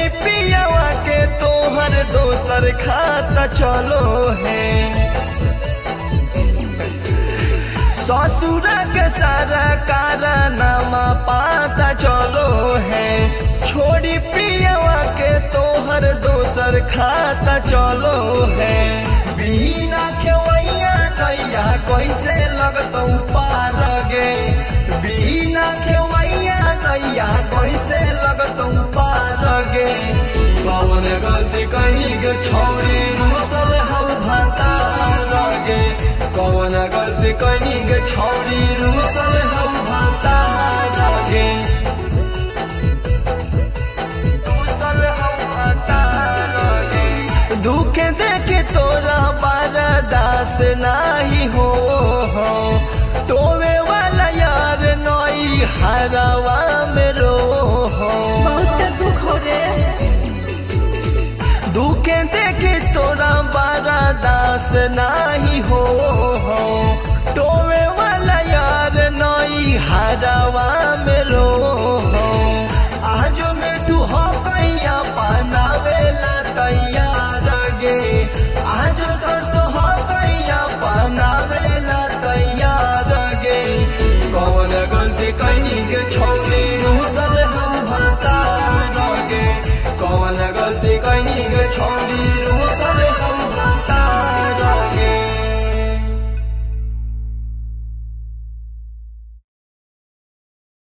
पियावा के तोहर दोसर खाता चलो है। ससुरा के सारा कारनामा पाता चलो है। छोड़ी पियावा के तोहर दोसर खाता चलो है। बिना खेवैया नैया कैसे लगतौ पार गे। बिना खेवैया नैया कैसे लगतौ पार गे। कौन गलती कहीं गे छोड़ी रूसल हम भतार गे। कौन गलती कहीं गे छोड़ी रूसल हम भतार गे। रूसल हम भतार गे। दुख देखे तोरा बर्दास नाही हो। तोवे वाला यार नई हरवा में रो। बहुत दुख हो रे। दुख देखे तोरा बर्दास नाही हो। तोवे वाला यार नई हरवा में रो।